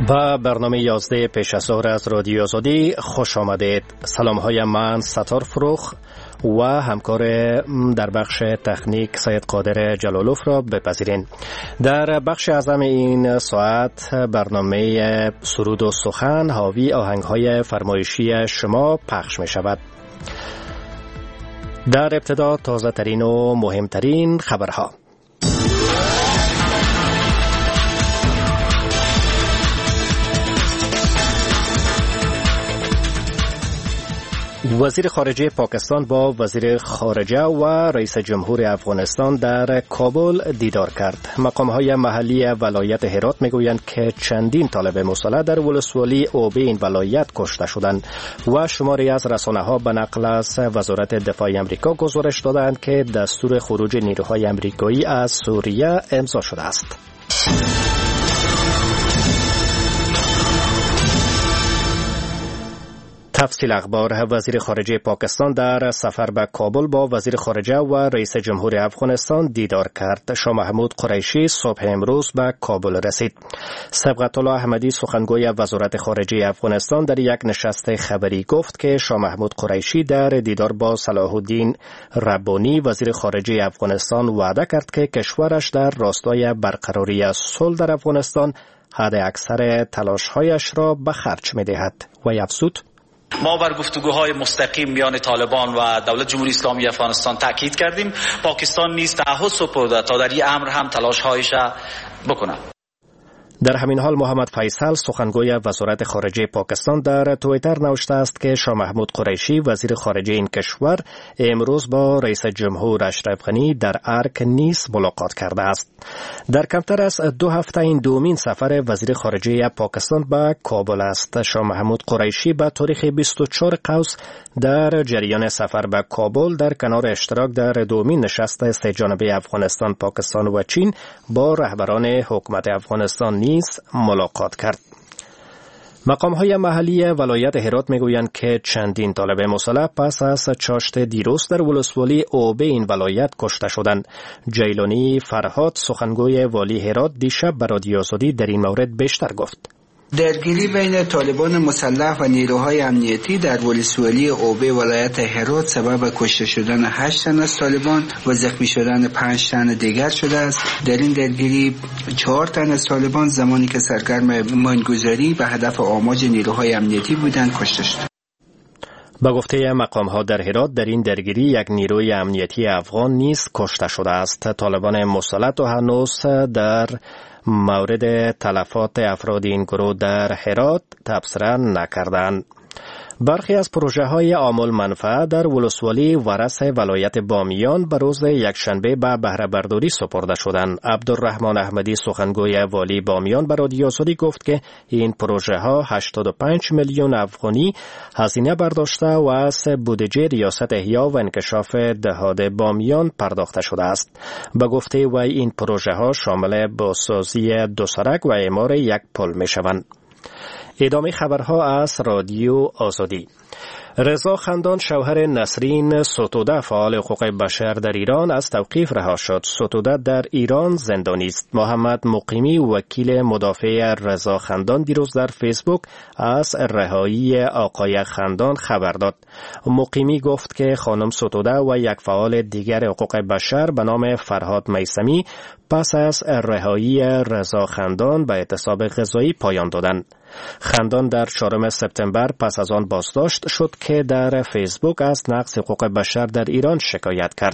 و برنامه 11 پیش از ظهر از رادیو آزادی خوش آمدید. سلام های من ستار فروخ و همکار در بخش تکنیک سید قادر جلالوف را بپذیرین. در بخش اعظم این ساعت برنامه سرود و سخن حاوی آهنگ های فرمایشی شما پخش می شود. در ابتدا تازه ترین و مهمترین خبرها. وزیر خارجه پاکستان با وزیر خارجه و رئیس جمهور افغانستان در کابل دیدار کرد. مقام‌های محلی ولایت هرات میگویند که چندین طالب مسلح در ولسوالی اوبه این ولایت کشته شدند و شماری از رسانه‌ها به نقل از وزارت دفاع آمریکا گزارش دادند که دستور خروج نیروهای آمریکایی از سوریه امضا شده است. تفصیل اخبار. وزیر خارجه پاکستان در سفر به کابل با وزیر خارجه و رئیس جمهور افغانستان دیدار کرد. شاه محمود قریشی صبح امروز به کابل رسید. صبغت الله احمدی سخنگوی وزارت خارجه افغانستان در یک نشست خبری گفت که شاه محمود قریشی در دیدار با صلاح الدین ربانی وزیر خارجه افغانستان وعده کرد که کشورش در راستای برقراری صلح در افغانستان حد اکثر تلاش‌هایش را به خرج می‌دهد و افزود: ما بر گفتگوهای مستقیم میان طالبان و دولت جمهوری اسلامی افغانستان تاکید کردیم. پاکستان نیز تعهد سپرده تا در این امر هم تلاش‌هایش بکند. در همین حال محمد فیصل سخنگوی وزارت خارجه پاکستان در توییتر نوشته است که شاه محمود قریشی وزیر خارجه این کشور امروز با رئیس جمهور اشرف غنی در ارک نیز ملاقات کرده است. در کمتر از 2 هفته این دومین سفر وزیر خارجه پاکستان به کابل است. شاه محمود قریشی به تاریخ 24 قوس در جریان سفر به کابل در کنار اشتراک در دومین نشست سه‌جانبه افغانستان، پاکستان و چین با رهبران حکومت افغانستان نیز ملاقات کرد. مقام‌های محلی ولایت هرات میگویند که چندین طالب مسلح پس از چاشت دیروز در ولسوالی اوبه این ولایت کشته شدند. جیلانی فرهاد سخنگوی والی هرات دیشب به رادیو آزادی در این مورد بیشتر گفت. درگیری بین طالبان مسلح و نیروهای امنیتی در ولسوالی اوبه ولایت هرات سبب کشته شدن 8 تن از طالبان و زخمی شدن 5 تن دیگر شده است. در این درگیری 4 تن از طالبان زمانی که سرگرم ماینگذاری به هدف آماج نیروهای امنیتی بودند کشته شدند. با گفته مقام‌ها در هرات در این درگیری یک نیروی امنیتی افغان نیز کشته شده است. طالبان مسلح تا هنوز در مورد تلفات افراد این گروه در هرات تبصره نکردند. برخی از پروژه‌های عامل منفعه در ولسوالی ورس ولایت بامیان به روز یکشنبه به بهره برداری سپرده شدند. عبدالرحمن احمدی سخنگوی والی بامیان به رادیو آزادی گفت که این پروژه‌ها 85 میلیون افغانی هزینه برداشته و از بودجه ریاست احیا و انکشاف دهات بامیان پرداخته شده است. به گفته وی این پروژه‌ها شامل بازسازی 2 سرک و اعمار 1 پل می‌شوند. ادامه خبرها از رادیو آزادی. رضا خندان شوهر نسرین ستوده فعال حقوق بشر در ایران از توقیف رها شد. ستوده در ایران زندانی است. محمد مقیمی وکیل مدافع رضا خندان دیروز در فیسبوک از رهایی آقای خندان خبر داد. مقیمی گفت که خانم ستوده و یک فعال دیگر حقوق بشر به نام فرهاد میثمی پس از رهایی رضا خندان به اعتصاب غذایی پایان دادند. خندان در 4 سپتامبر پس از آن بازداشت شد که در فیسبوک از نقض حقوق بشر در ایران شکایت کرد.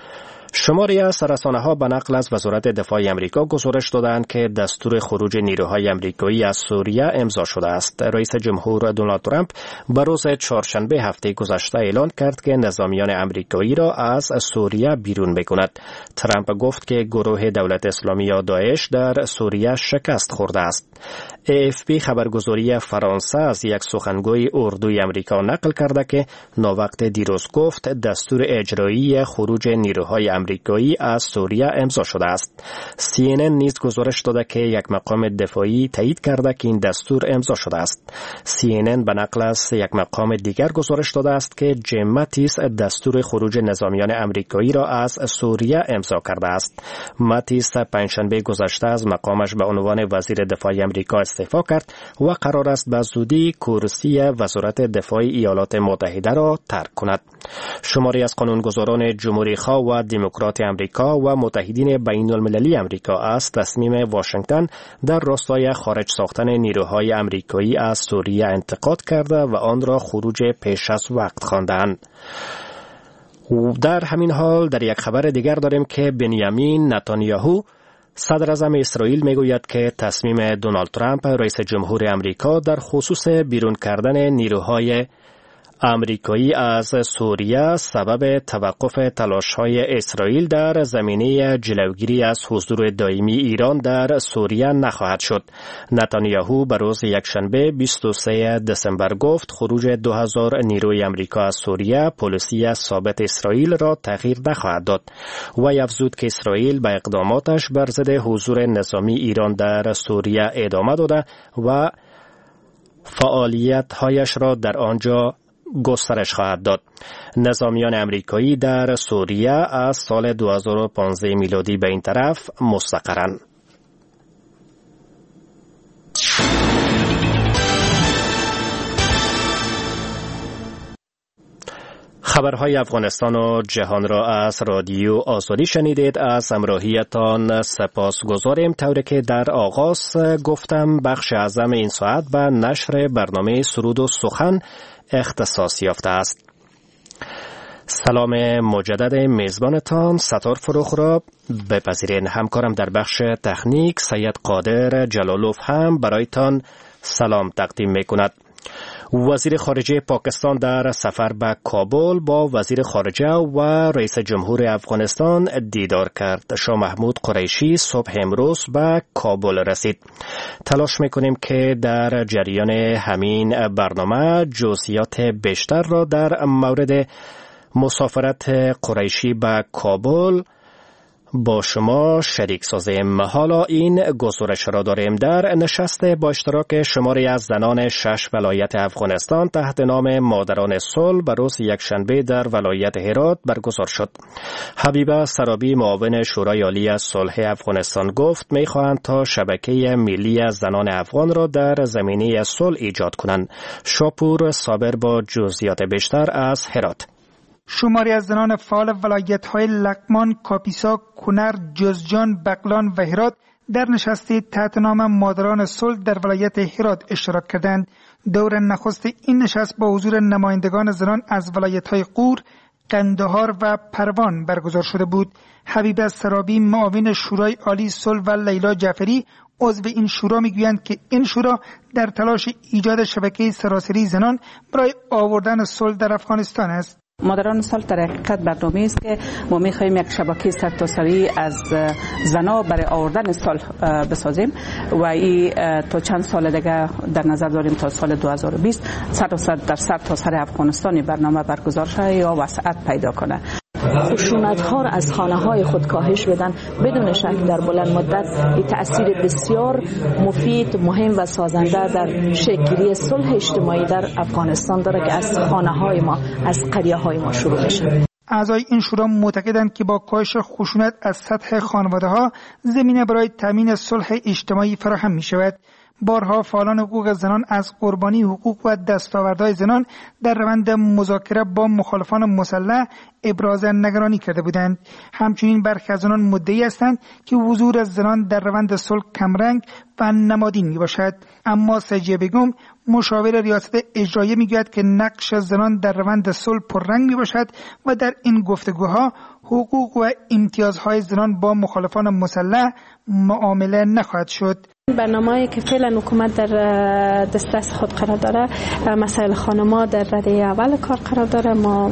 شماری از رسانه‌ها به نقل از وزارت دفاع آمریکا گزارش دادند که دستور خروج نیروهای آمریکایی از سوریه امضا شده است. رئیس جمهور دونالد ترامپ به روز چهارشنبه هفته گذشته اعلان کرد که نظامیان آمریکایی را از سوریه بیرون می‌کند. ترامپ گفت که گروه دولت اسلامی یا داعش در سوریه شکست خورده است. AFP خبرگزاری فرانسه از یک سخنگوی اردوی آمریکا نقل کرده که ناوقت دیروز گفت دستور اجرایی خروج نیروهای امریکایی از سوریه امضا شده است. CNN نیز گزارش داده که یک مقام دفاعی تایید کرده که این دستور امضا شده است. CNN به نقل از یک مقام دیگر گزارش داده است که جیم ماتیس دستور خروج نظامیان امریکایی را از سوریه امضا کرده است. ماتیس پنجشنبه گذشته از مقامش به عنوان وزیر دفاع امریکا استعفا کرد و قرار است به زودی کرسی وزارت دفاع ایالات متحده را ترک کند. شماری از قانونگذاران جمهوری‌خواه و دموکرات امریکا و متحدین بین المللی امریکا از تصمیم واشنگتن در راستای خارج ساختن نیروهای امریکایی از سوریه انتقاد کرده و آن را خروج پیش از وقت خواندند. در همین حال در یک خبر دیگر داریم که بنیامین نتانیاهو صدر اعظم اسرائیل میگوید که تصمیم دونالد ترامپ رئیس جمهور امریکا در خصوص بیرون کردن نیروهای امریکایی از سوریه سبب توقف تلاش‌های اسرائیل در زمینه جلوگیری از حضور دائمی ایران در سوریه نخواهد شد. نتانیاهو به روز یکشنبه 23 دسامبر گفت خروج 2000 نیروی امریکا از سوریه پالیسی ثابت اسرائیل را تغییر نخواهد داد و افزود که اسرائیل به اقداماتش بر ضد حضور نظامی ایران در سوریه ادامه داده و فعالیت‌هایش را در آنجا گسترش خواهد داد. نظامیان امریکایی در سوریه از سال 2015 میلادی به این طرف مستقرند. خبرهای افغانستان و جهان را از رادیو آزادی شنیدید. از همراهیتان سپاسگزاریم. طوری که در آغاز گفتم بخش اعظم این ساعت به نشر برنامه سرود و سخن اختصاص یافته است. سلام مجدد میزبانتان ستار فروخ را بپذیرین. همکارم در بخش تکنیک سید قادر جلالوف هم برایتان سلام تقدیم میکند. وزیر خارجه پاکستان در سفر به کابل با وزیر خارجه و رئیس جمهور افغانستان دیدار کرد. شاه محمود قریشی صبح امروز به کابل رسید. تلاش میکنیم که در جریان همین برنامه جزئیات بیشتر را در مورد مسافرت قریشی به کابل با شما شریک سازیم. حالا این گزارش را داریم. در نشست با اشتراک شماری از زنان 6 ولایت افغانستان تحت نام مادران صلح به روز یکشنبه در ولایت هرات برگزار شد. حبیبه سرابی معاون شورای عالی از صلح افغانستان گفت می‌خواهند تا شبکه ملی از زنان افغان را در زمینه صلح ایجاد کنند. شاپور صابر با جزئیات بیشتر از هرات. شماری از زنان فعال ولایت‌های لقمان، کاپیسا، کنر، جوزجان، بغلان و هرات در نشستی تحت نام مادران صلح در ولایت هرات اشتراک کردند. دور نخست این نشست با حضور نمایندگان زنان از ولایت‌های غور، قندهار و پروان برگزار شده بود. حبیبه سرابی معاون شورای عالی صلح و لیلا جعفری عضو این شورا میگویند که این شورا در تلاش ایجاد شبکه سراسری زنان برای آوردن صلح در افغانستان است. مادران صلح در حقیقت برنامه است که ما می‌خواهیم یک شبکه سرتاسری از زنان برای آوردن صلح بسازیم و این تا چند سال دیگه در نظر داریم تا سال 2020 در سرتاسر افغانستان برنامه برگزار شه یا وسعت پیدا کنه. خشونت‌ها را از خانه‌های خود کاهش بدن. بدون شک در بلند مدت این تأثیر بسیار مفید، مهم و سازنده در شکل‌گیری صلح اجتماعی در افغانستان داره که از خانه‌های ما، از قریه‌های ما شروع بشه. اعضای این شورا معتقدند که با کاهش خشونت از سطح خانواده‌ها زمینه برای تامین صلح اجتماعی فراهم می‌شود. بارها فعالان حقوق زنان از قربانی حقوق و دستاوردهای زنان در روند مذاکره با مخالفان مسلح ابراز نگرانی کرده بودند. همچنین برخی از زنان مدعی هستند که حضور زنان در روند صلح کمرنگ و نمادین می باشد. اما سجیه بیگم مشاور ریاست اجراییه میگوید که نقش زنان در روند صلح پررنگ می باشد و در این گفتگوها حقوق و امتیازهای زنان با مخالفان مسلح معامله نخواهد شد. برنامه‌ای که فعلا حکومت در دسترس خود قرار داره، مسائل خانم‌ها در رده اول کار قرار داره. ما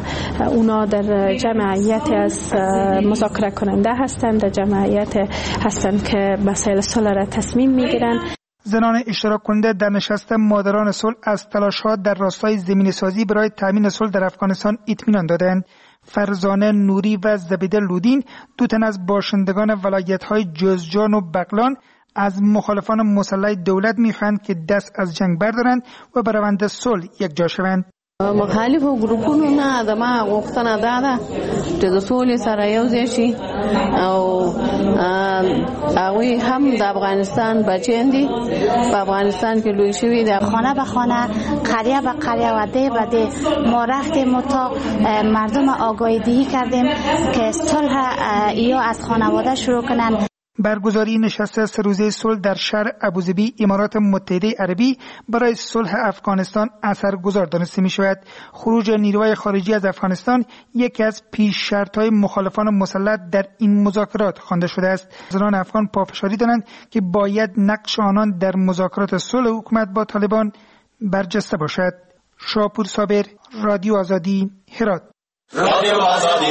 اونا در جمعیت از مذاکره کننده هستند، در جمعیت هستند که مسائل صلح را تصمیم میگیرند. زنان اشتراک کننده در نشست مادران صلح از تلاش‌ها در راستای زمینه‌سازی برای تامین صلح در افغانستان اطمینان دادند. فرزانه نوری و زبیده لودین، دو تن از باشندگان ولایت‌های جوزجان و بغلان، از مخالفان مسلح دولت می‌خواهند که دست از جنگ بردارند و بر روند صلح یکجا شوند. مخالف ګروپونو نه د ما غوښتنه ده چې د سولې سره یو ځای شي او هغوی هم د افغانستان بچیان دي، په افغانستان کې لوی شوي دي. خانه به خانه، قریه به قریه و ده به ده ما رفتیم و تا مردم آگاهی دهی کردیم که صلح یا از خانواده شروع کنند. برگزاری نشست 3 روزه صلح در شهر ابوظبی امارات متحده عربی برای صلح افغانستان اثرگذار دانسته می شود. خروج نیروهای خارجی از افغانستان یکی از پیش شرط‌های مخالفان مسلح در این مذاکرات خوانده شده است. زنان افغان پافشاری دارند که باید نقش آنان در مذاکرات صلح حکومت با طالبان برجسته باشد. شاپور صابر، رادیو آزادی، هرات. رادیو آزادی.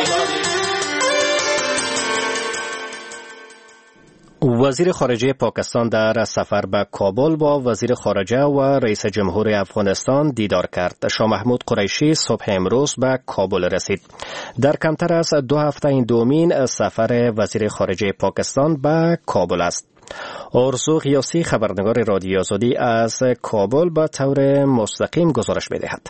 وزیر خارجه پاکستان در سفر به کابل با وزیر خارجه و رئیس جمهور افغانستان دیدار کرد. شاه محمود قریشی صبح امروز به کابل رسید. در کمتر از 2 هفته این دومین سفر وزیر خارجه پاکستان به کابل است. آرزو غیاثی خبرنگار رادیو آزادی از کابل به طور مستقیم گزارش می‌دهد.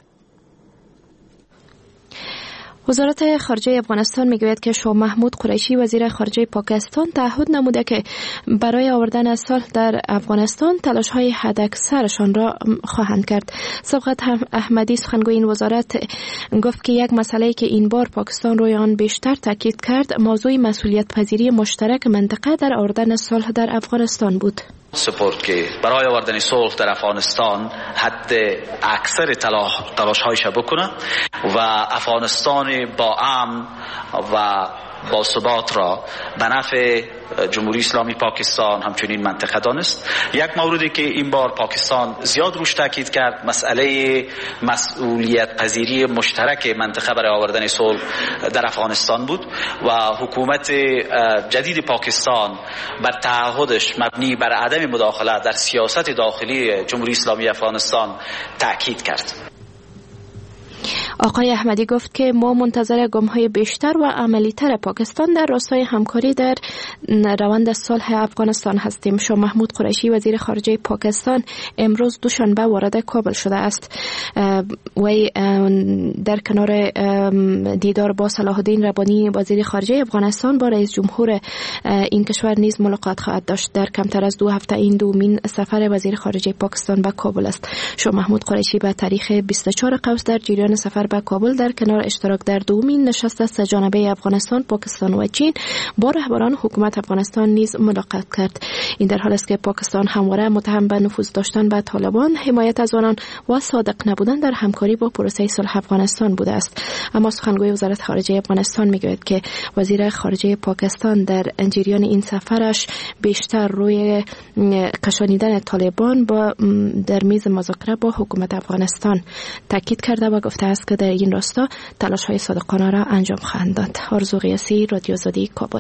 وزارت خارجه افغانستان میگوید که شاه محمود قریشی وزیر خارجه پاکستان تعهد نموده که برای آوردن صلح در افغانستان تلاش‌های حداکثرشان را خواهند کرد. سبقت احمدی سخنگوی این وزارت گفت که یک مسئله که این بار پاکستان روی آن بیشتر تاکید کرد موضوع مسئولیت پذیری مشترک منطقه در آوردن صلح در افغانستان بود. سپورت که برای آوردن صلح در افغانستان حد اکثر تلاش‌هایش بکنه و افغانستان با امن و با ثبات را به نفع جمهوری اسلامی پاکستان همچنین منطقه دانست. یک موردی که این بار پاکستان زیاد روش تاکید کرد مسئله مسئولیت پذیری مشترک منطقه برای آوردن صلح در افغانستان بود و حکومت جدید پاکستان بر تعهدش مبنی بر عدم مداخله در سیاست داخلی جمهوری اسلامی افغانستان تاکید کرد. آقای احمدی گفت که ما منتظر گام‌های بیشتر و عملی‌تر پاکستان در راستای همکاری در روند صلح افغانستان هستیم. شاه محمود قریشی وزیر خارجه پاکستان امروز دوشنبه وارد کابل شده است و در کنار دیدار با صلاح الدین ربانی وزیر خارجه افغانستان با رئیس جمهور این کشور نیز ملاقات خواهد داشت. در کمتر از 2 هفته این دومین سفر وزیر خارجه پاکستان به کابل است. شاه محمود قریشی به تاریخ 24 قوس در جریان سفر به کابل در کنار اشتراک در دومین نشست سه‌جانبه افغانستان، پاکستان و چین با رهبران حکومت افغانستان نیز ملاقات کرد. این در حالی است که پاکستان همواره متهم به نفوذ داشتن به طالبان، حمایت از آنان و صادق نبودن در همکاری با پروسه صلح افغانستان بوده است. اما سخنگوی وزارت خارجه افغانستان میگوید که وزیر خارجه پاکستان در جریان این سفرش بیشتر روی کشانیدن طالبان در میز مذاکره با حکومت افغانستان تاکید کرده و گفته است که در این راستا تلاش‌های صادقانه را انجام خواهند داد. آرزو غیاثی، رادیو آزادی، کابل.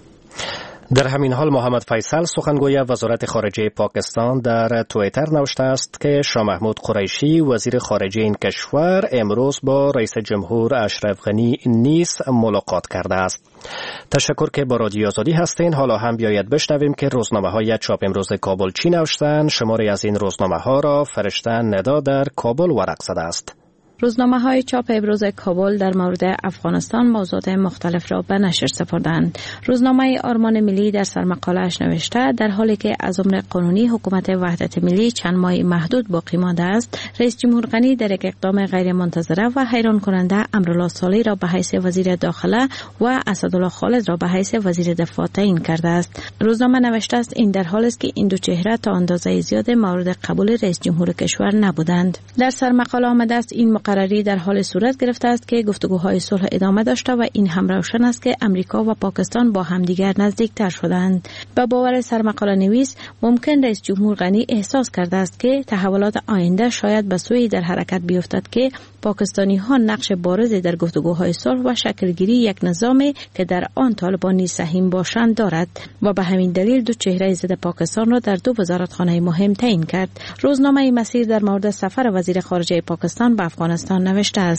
در همین حال محمد فیصل سخنگوی وزارت خارجه پاکستان در توییتر نوشته است که شاه محمود قریشی وزیر خارجه این کشور امروز با رئیس جمهور اشرف غنی نیز ملاقات کرده است. تشکر که با رادیو آزادی هستین. حالا هم بیاید بشنویم که روزنامه‌های چاپ امروز کابل چی نوشتند. شماری از این روزنامه‌ها را فرشته ندا در کابل ورق زده است. روزنامه‌های چاپ امروز کابل در مورد افغانستان موضوعات مختلف را به نشر سپردند. روزنامه آرمان ملی در سرمقاله‌اش نوشته در حالی که از امر قانونی حکومت وحدت ملی چند ماه محدود باقی مانده است، رئیس جمهور غنی در یک اقدام غیر منتظره و حیران کننده امرالله صالح را به حیث وزیر داخله و اسدالله خالد را به حیث وزیر دفاع تعیین کرده است. روزنامه نوشته است این در حالی است که این دو چهره تا اندازه زیاد مورد قبول رئیس جمهور کشور نبودند. در سرمقاله آمده است این مقرری در حال صورت گرفته است که گفتگوهای صلح ادامه داشته و این هم روشن است که امریکا و پاکستان با همدیگر نزدیکتر شدند. به باور سرمقاله نویس ممکن رئیس جمهور غنی احساس کرده است که تحولات آینده شاید به سوی در حرکت بیفتد که پاکستانی ها نقش بارزی در گفتگوهای صلح و شکلگیری یک نظامی که در آن طالبان نیز سهیم باشند دارد و به همین دلیل دو چهره ضد پاکستان را در دو وزارتخانه مهم تعیین کرد. روزنامه مسیر در مورد سفر وزیر خارجه پاکستان به افغانستان نوشته است.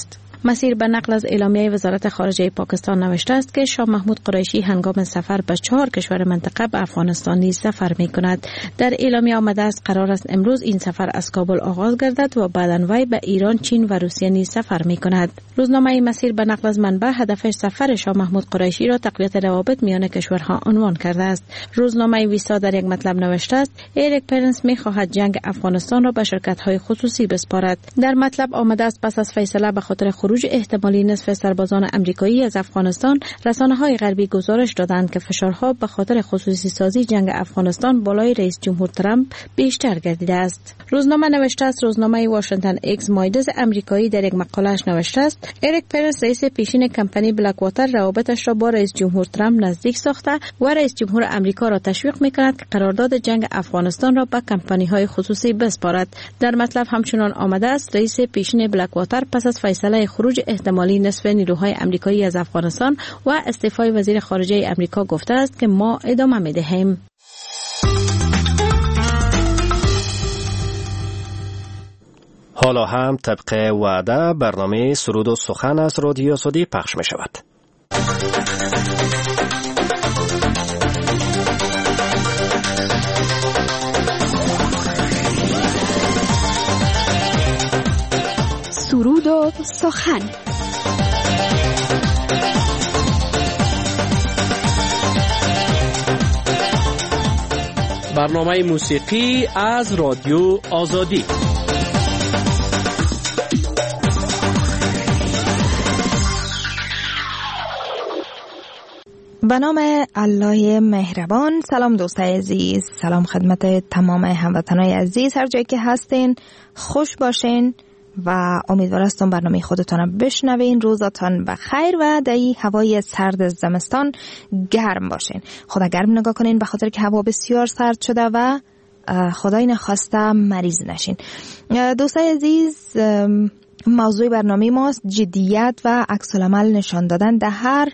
مسیر به نقل از اعلامیه وزارت خارجه پاکستان نوشته است که شاه محمود قریشی هنگام سفر به 4 کشور منطقه به افغانستان نیز سفر می کند. در اعلامیه آمده است قرار است امروز این سفر از کابل آغاز گردد و بعداً وی به ایران، چین و روسیه نیز سفر می کند. روزنامه مسیر به نقل از منبع هدف سفر شاه محمود قریشی را تقویت روابط میان کشورها عنوان کرده است. روزنامه ویستا در یک مطلب نوشته است اریک پرنس می خواهد جنگ افغانستان را به شرکت‌های خصوصی بسپارد. در مطلب آمده است پس از فیصله به خاطر خروج احتمالی نصف سربازان آمریکایی از افغانستان، رسانه‌های غربی گزارش دادند که فشارها به خاطر خصوصی سازی جنگ افغانستان بالای رئیس جمهور ترامپ بیشتر گردیده است. روزنامه نوشته است روزنامه واشنگتن ایکس مایدز آمریکایی در یک مقاله‌اش نوشته است اریک پرنس رئیس پیشین کمپانی بلک‌واتر روابطش را با رئیس جمهور ترامپ نزدیک ساخته و رئیس جمهور آمریکا را تشویق می‌کند که قرارداد جنگ افغانستان را به کمپانی‌های خصوصی بسپارد. در مطلب همچنان آمده است رئیس پیشین بلک‌واتر پس از فیصله خروج احتمالی نصف نیروهای آمریکایی از افغانستان و استعفای وزیر خارجه آمریکا گفته است که ما ادامه می‌دهیم. حالا هم طبق وعده برنامه سرود و سخن از رادیو سعودی پخش می شود. سرود و سخن. برنامه موسیقی از رادیو آزادی. به نام الله مهربان. سلام دوستای عزیز، سلام خدمت تمام هموطنای عزیز هر جایی که هستین، خوش باشین و امیدوار هستم برنامه خودتان بشنوین. روزتان بخیر و در این هوای سرد زمستان گرم باشین. خدا گرم نگاه کنین به خاطر که هوا بسیار سرد شده و خدای نخواسته مریض نشین. دوستای عزیز، موضوع برنامه ماست جدیت و عکس العمل نشان دادن. در هر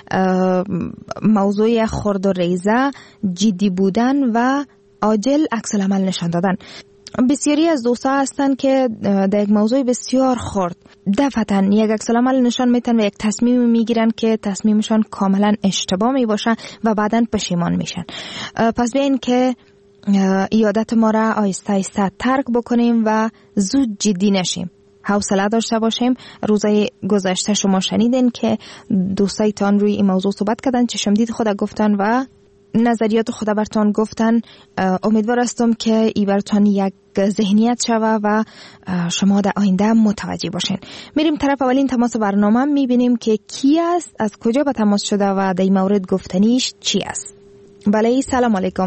موضوع خرد و ریزه جدی بودن و عاجل عکس العمل نشان دادن. بسیاری از دوستا هستن که در یک موضوع بسیار خرد دفعتاً یک عکس العمل نشان میتن و یک تصمیم میگیرن که تصمیمشان کاملا اشتباه میباشه و بعداً پشیمان میشن. پس بیاین که عادت ما را آهسته آهسته ترک بکنیم و زود جدی نشیم. حوصله داشته باشیم. روزای گذشته شما شنیدین که دوستایتان روی این موضوع صحبت کردن، چشم دید خدا گفتن و نظریات خدا برتان گفتن. امیدوار هستم که ای برتان یک ذهنیت شوه و شما در آینده متوجه باشین. میریم طرف اولین تماس برنامه، میبینیم که کی است، از کجا به تماس شده و در این مورد گفتنیش چی است. بله، سلام علیکم.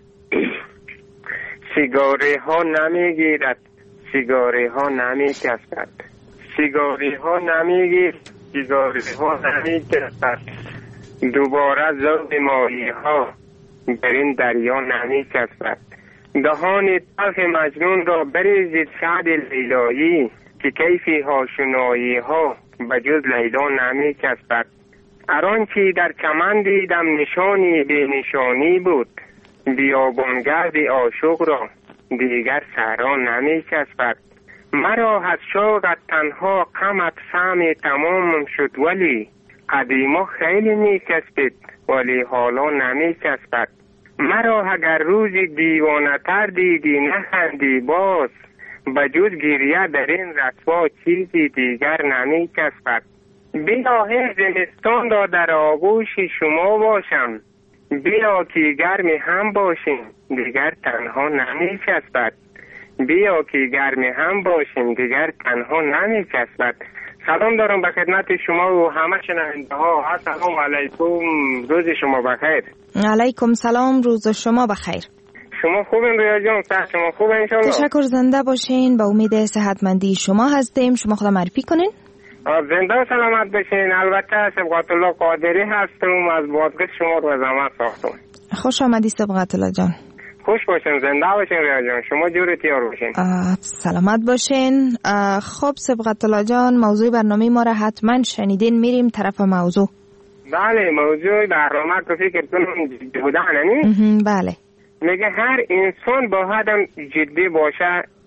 سیگاری ها نمیگیرد، سیگاری ها نمیکشد، سیگاری ها نمیگیرد، سیگاری ها نمیکشد. دوباره ذوق ماهی ها در این دریا نمیکشد. دهان تلخ مجنون را بریزید شعد لیلایی که کیفی ها شنایی ها بجز لیلا نمیکشد. اران چی در چمن دیدم نشانی به نشانی بود، بیابانگرد عاشق را دیگر صحرا نمیکشد. مرا از شوقت تنها غمت سهم تمام شد، ولی قدیما خیلی میکشید ولی حالا نمیکشد. مرا اگر روزی دیوانه تر دیدی نخندی باز، بجز گریه در این رسوا چیزی دیگر نمیکشد. بیا زمستان را در آغوش شما باشم، بیا که گرمی هم باشیم دیگر تنها نمیکشد. بیا که گرمی هم باشیم دیگر تنها نمیکشد. سلام دارم به خدمت شما و همه شنونده ها. السلام علیکم، روز شما بخیر. علیکم سلام، روز شما بخیر. شما خوبین رویا جان؟ صحت شما خوبه انشالله؟ تشکر، زنده باشین. با امید صحتمندی شما هستیم. شما خدا معرفی کنین. زنده و سلامت باشین. البته سبقت الله قادری هستم، از بادگاه شما رو زمان ساختم. خوش آمدی سبقت الله جان. خوش باشین، زنده باشین رویا جان. شما جور تیار باشین. سلامت باشین. خب سبقت الله جان، موضوع برنامه ما را حتما شنیدین. میریم طرف موضوع. بله، موضوع برنامه که فکر کنم بودن نی؟ بله. میگه هر انسان باید جدی باشه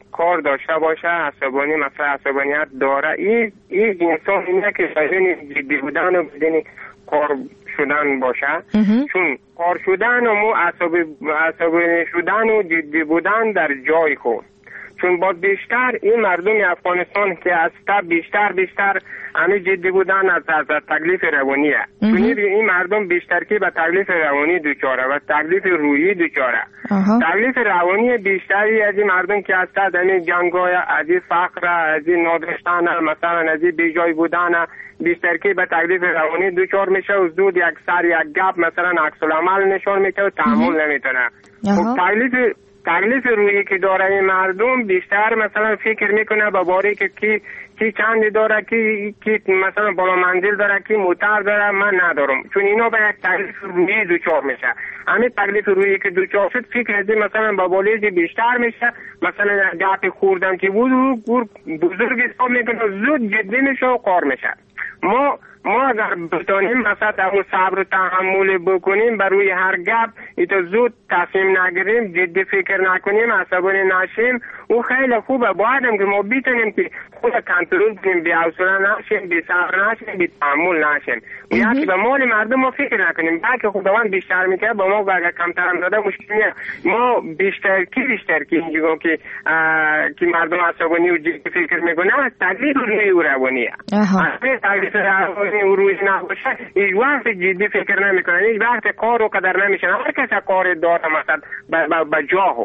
کار داشته باشه، عصبانی مثلا عصبانیت داره، این انسان اینه که بدون جدی بودن و بدون کار شدن باشه. چون کار شدن و عصبانی شدن و جدی بودن در جای خود. چون با بیشتر این مردم افغانستان که از بیشتر همه جدی بودن از تکلیف روانیه. چون این مردم بیشتر که به تکلیف روانی دوچاره و تکلیف روحی دوچاره. تکلیف روانی بیشتری از این مردم که از این جنگای، از این فقر، از این ناداشتن، مثلا از این بیجای بودن، بیشتر که به تکلیف روانی دوچار میشه و زود یک گپ مثلا عکس العمل نشون میده و تحمل نمیتونه. خب تکلیف روحی که داره این مردم بیشتر مثلا فکر میکنه با باره که کی چند داره، کی مثلا بالا منزل داره، کی موتر داره، من ندارم. چون اینا به یک تکلیف روحی دوچار میشه. همین تکلیف روحی که دوچار شد فکر از مثلا با بالای بیشتر میشه، مثلا گپ خوردن که بزرگ حساب میکنه، زود جدی میشه و کار میشه. ما اگر بتانیم مثلا اون صبر و تحمل بکنیم بروی هر گپ ایتا زود تصمیم نگیریم، جدی فکر نکنیم، عصبانی نشیم، او خیلی خوبه. باید که ما بتونیم که خود کنترل کنیم، بی حوصله نشیم، بی صبر نشیم، بی تحمل نشیم. یکی به مال مردم ما فکر نکنیم، بلکه خداوند بیشتر میکنه با ما، اگر کمتر هم داده مشکل نیست. ما بیشتر که اینجا که مردم عصبانی و جدی فکر میکنه از تکلیف روی روانیه. تکلیف روانی و روی نباشه هیچ وقت جدی فکر نمیکنه، هیچ وقت کار رو قدر نمیشه. هر کس کار داره مثلا به جاهو.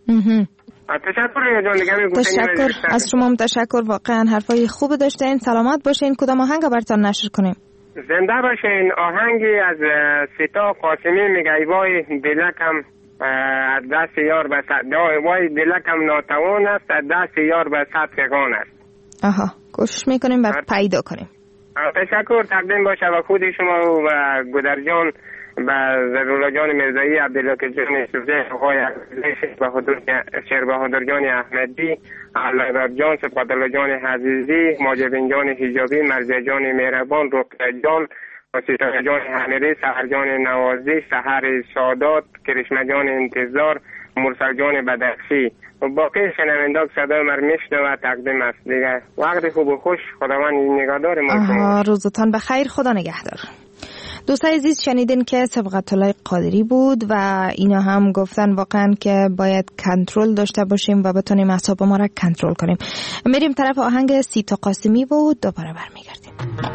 تشکر از شما، تشکر. واقعا حرفای خوب داشتین. سلامت باشین. کدام آهنگ براتون نشر کنیم؟ زنده باشین. آهنگی از سیتا قاسمی میگه ای وای دلکم از دست یار به صد، وای دلکم ناتوان است از دست یار به صد فغان است. کوشش میکنیم بر پیدا کنیم. تشکر تقدیم باشه و خود شما و گودر جان، با ضرورالله جان مرزایی، عبدالله جان سوزه، آقای شیر بهادر جان احمدی، علایباب جان، سبقتالله جان حزیزی، ماجبین جان حجابی، مرزی جان مهربان، رقیه جان، ستاره جان حمیری، سحر جان نوازی، سحر سادات، کرشمه جان انتظار، مرسل جان بدخشی و باقی شنونده صدای من میشنوه تقدیم است دیگه. وقت خوب و خوش. خداوند نگهدار ما. روزتان بخیر. خدا نگهدار. دوستان عزیز شنیدین که سبقت الله قادری بود و اینا هم گفتن واقعا که باید کنترل داشته باشیم و بتونیم اعصاب ما را کنترل کنیم. میریم طرف آهنگ سیتا قاسمی و دوباره برمیگردیم.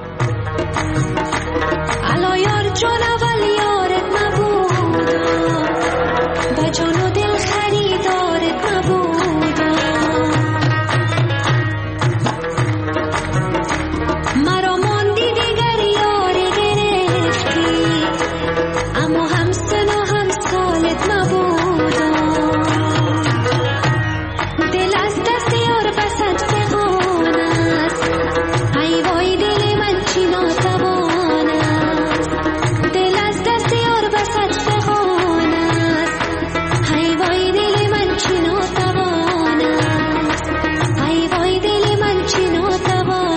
الا یار جان اول یارت نبود، با جان و دل خریدارت نبود، مرا ماندی دیگر یاری گرفتی، اما هم سن و هم سالت نبود، دل از دست یار بسد فغان است، ای وای دل من چی ناتوان است، دل از دست یار بسد فغان است، ای وای دل من چی ناتوان است، ای وای دل من چی ناتوان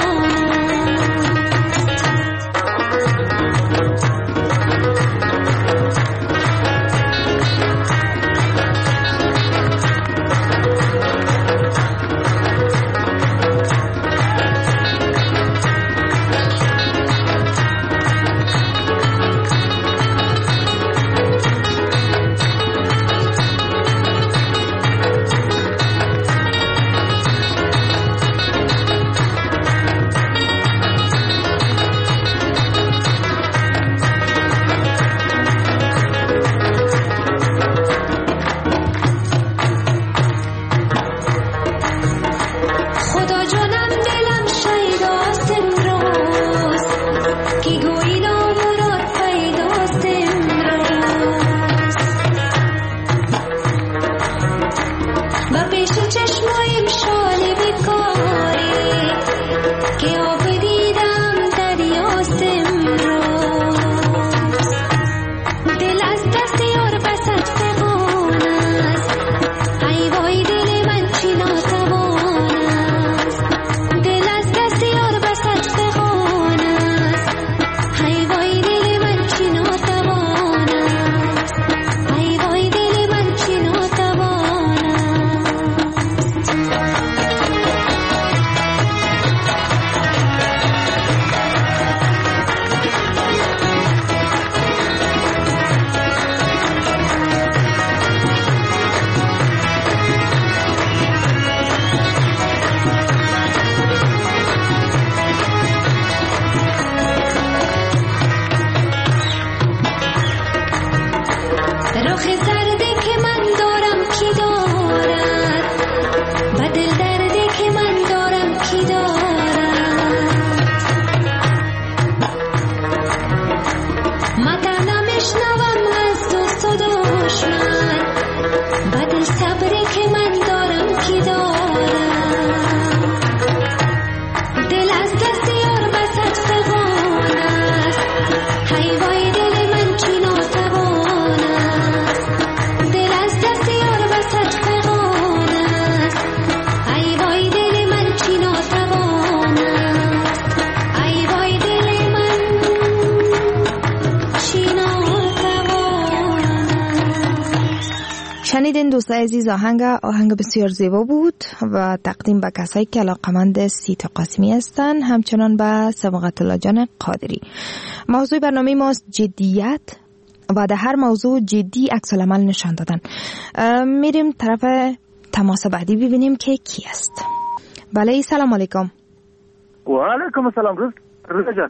شنیدین دوستای عزیز، آهنگ بسیار زیبا بود و تقدیم به کسایی که علاقمند سیتا قاسمی هستند، همچنان به سبقت الله جان قادری. موضوع برنامه ماست جدیت و در هر موضوع جدی عکس العمل نشان دادن. میریم طرف تماس بعدی ببینیم که کی است. بله، سلام علیکم. و علیکم السلام. روز جان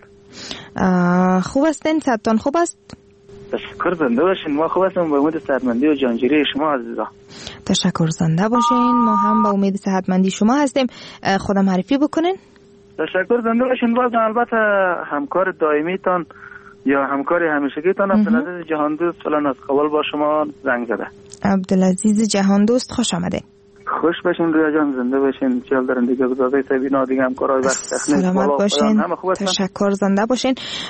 خوب هستین؟ صحتتان خوب است؟ تشکر، زنده باشین. ما خوب هستیم به امید صحتمندی و جانجیری شما عزیزا. تشکر، زنده باشین. ما هم به امید صحتمندی شما هستیم. خدا معرفی بکنین. تشکر، زنده باشین. باز البته همکار دائمیتان یا همکار همیشگیتان عبدالعزیز جهاندوست فلان از قبل با شما زنگ زده. عبدالعزیز جهاندوست، خوش آمده. خوش باشین رویا جان، زنده باشین. چال دارن دیگه گزارش سبینا دیگه همکارای وقت تخنیک سلامت باشین. تشکر، زنده باشین.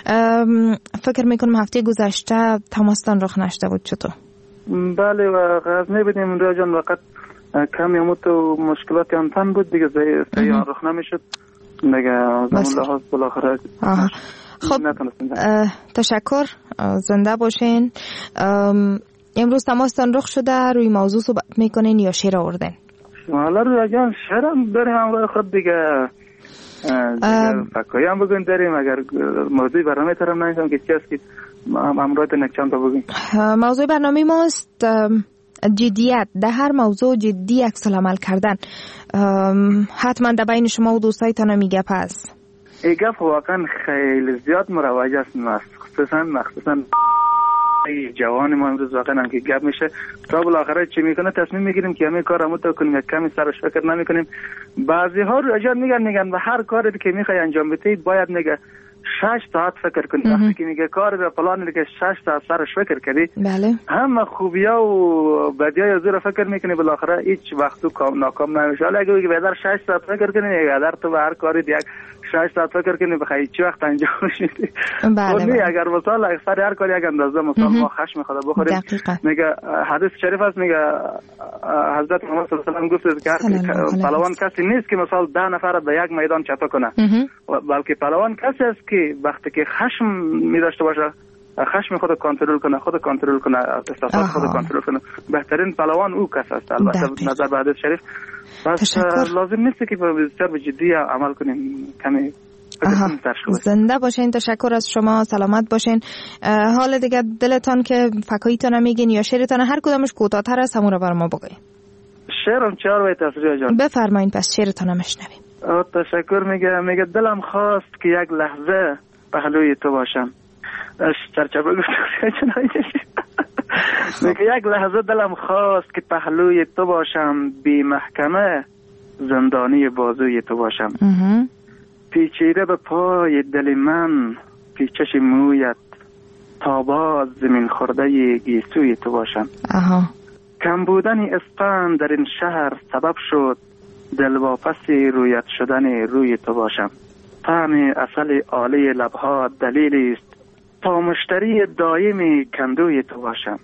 فکر میکنم هفته گذشته تماستان رخ نشده بود، چطور؟ بله، و غزنی بودیم رویا جان. وقت کمی اموت و مشکلات انتن بود دیگه، سیار رخ نمیشد دیگه. زمان لحاظ بالاخره خب تشکر، زنده باشین. امروز تماستان رخ شده، روی موضوع صحبت میکنین یا شعر آوردین؟ حالا روی جان شعرم داریم همراه خود دیگه فکایی هم بگوین داریم. اگر موضوع برنامه ترم نمیدونم که چی است که همراه تنک چند تا بگوین. موضوع برنامه ماست جدیت، در هر موضوع جدی عکس العمل کردن. حتما در بین شما و دوستایتان میگه پس این گپ واقعا خیلی زیاد مروج است، مخصوصا جوان ما امروز واقعا هم که گپ میشه تا بالاخره چی میکنه تصمیم میگیریم که همه کارمو تا کنیم، کمی سرش فکر نمیکنیم. بعضی ها رجا میگن و هر کاری که میخوای انجام بدی باید میگه 6 ساعت فکر کنی. وقتی که میگه کار به پلان دیگه 6 ساعت سرش فکر کردی، بله، همه خوبیا و بدیای از رو فکر میکنی، بالاخره هیچ وقت ناکام نمیشه. حالا اگه به در 6 ساعت فکر کنی، اگر تو به هر کاری دیگه 6 ساعت فکر کنی بخوای چی وقت انجام میدی. بله. اگر مثلا اکثر هر کاری اگر اندازه مثلا ما خشم خدا بخوریم، میگه حدیث شریف است، میگه حضرت محمد صلی الله علیه و آله گفت که پهلوان کسی نیست که مثلا 10 نفر به یک میدان چپه کنه، بلکه پهلوان کسی است که وقتی که خشم می داشته باشه، خشم خود کنترل کنه، احساسات خود کنترل کنه. بهترین پهلوان او کس است البته نظر به حدیث شریف. پس لازم نیست که بسیار به جدی عمل کنیم، کمی زنده باشین. تشکر از شما، سلامت باشین. حال دیگه دلتان که فکاییتان میگین یا شعرتان، هر کدامش کوتاه‌تر است همون رو بر ما بگین. شعرم 4 بیت است رویا جان. بفرمایید، پس شعرتان هم میشنویم. تشکر. میگه دلم خواست که یک لحظه پهلوی تو باشم. چرچبه میگه یک لحظه دلم خواست که پهلوی تو باشم، بی محکمه زندانی بازوی تو باشم. پیچیده به پای دل من پیچش مویت، تا باز زمین خورده گیسوی تو باشم. کم بودن اسپند در این شهر سبب شد، دلواپس رویت شدن روی تو باشم. طعم عسل عالی لبها دلیلی است، تا مشتری دائمی کندوی تو باشم.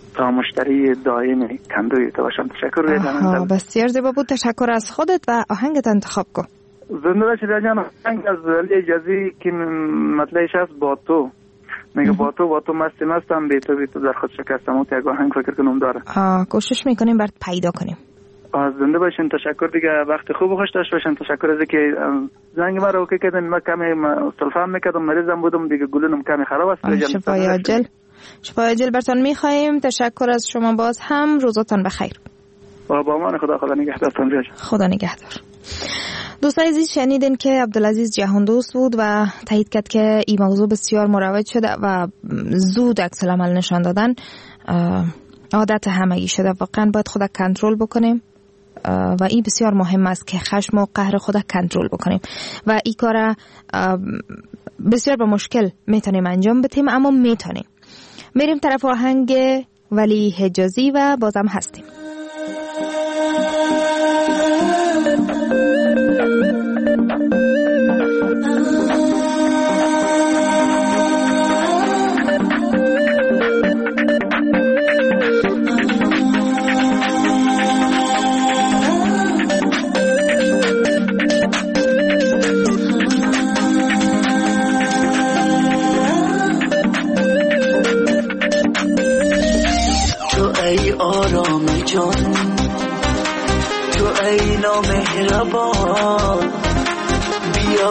تشکر. بسیار زیبا بود. تشکر از خودت و آهنگت انتخاب کن. زنده باشی جان. آهنگ از علی اجازی که مطلعش هست با تو. میگه با تو مستم بی تو در خود شکستم. اون یک آهنگ فکر کنم داره. کوشش میکنیم برات پیدا کنیم. زنده باشین. تشکر دیگه. وقت خوب و خوش داشته باشین. تشکر از که زنگ ما رو اوکی کردن. من کمی سلفام میکردم، مریضم بودم دیگه، گلونم کمی خراب است. شفای عاجل برتان میخوایم. تشکر از شما. باز هم روزتان بخیر. با امان خدا نگهدارتان. خدا نگهدار. دوستان عزیز، شنیدین که عبدالعزیز جهاندوست بود و تایید کرد که این موضوع بسیار مروج شده و زود عکس العمل نشان دادن عادت همگی شده. واقعا باید خود کنترل بکنیم و این بسیار مهم است که خشم و قهر خود کنترل بکنیم و این کار بسیار با مشکل میتونیم انجام بدیم، اما میتونیم. میریم طرف آهنگ ولی حجازی و بازم هستیم.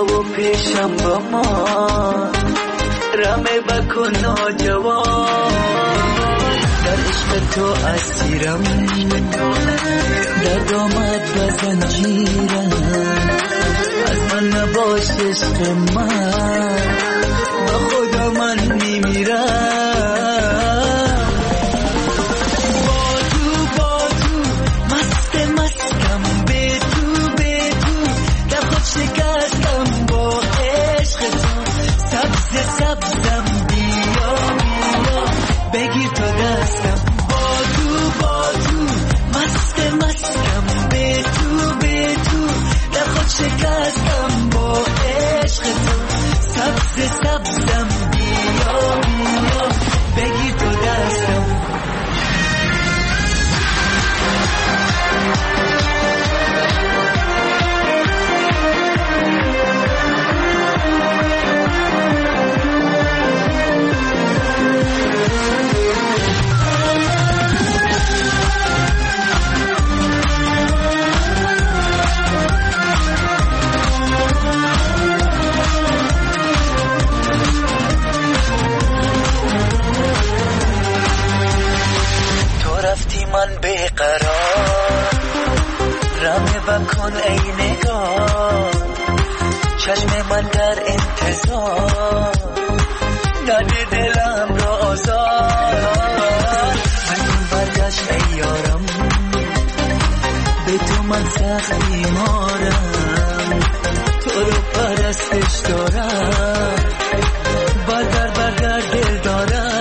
و پیشم با ما رمه بکن ناجوان در عشق تو اسیرم در دامت و زنجیرم از من نباش عشق من با خدا من میمیرم با تو مستم به تو در خود شکستم با عشق تو سبزم بیا بگیر تو دستم با تو مستم به تو در خود شکستم با عشق تو سبزم بیا بگیر تو دستم من بیقرار رمه بکن ای نگاه چشم من در انتظار داده دلم را آزار من برگشت ای یارم به تو من سخت بیمارم تو رو پرستش دارم برگر دل دارم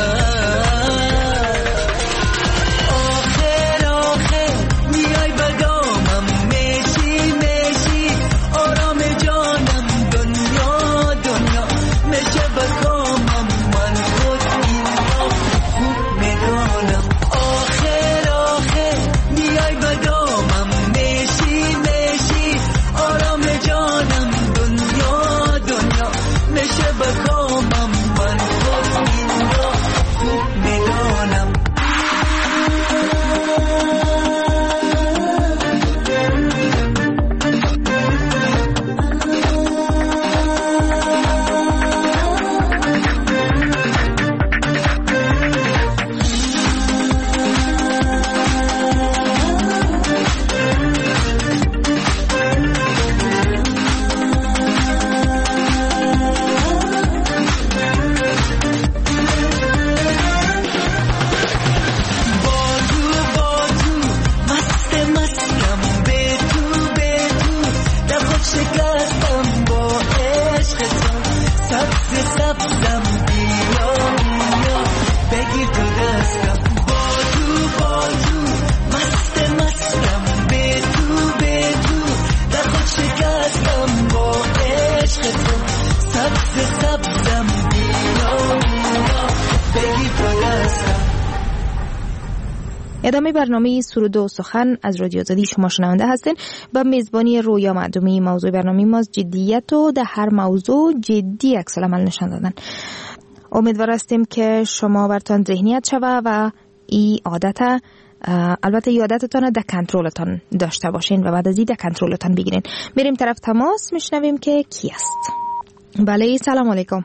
ادامه برنامه سرود و سخن از رادیو آزادی شما شنونده هستین. با میزبانی رویا معدومی موضوع برنامه ما جدیت و در هر موضوع جدی عکس العمل نشان دادن. امیدوار هستیم که شما برتان ذهنیت شوه و این عادت البته یادتتان در کنترلتان داشته باشین و بعد از این در کنترلتان بگیرین. میریم طرف تماس میشنویم که کی است. بله سلام علیکم.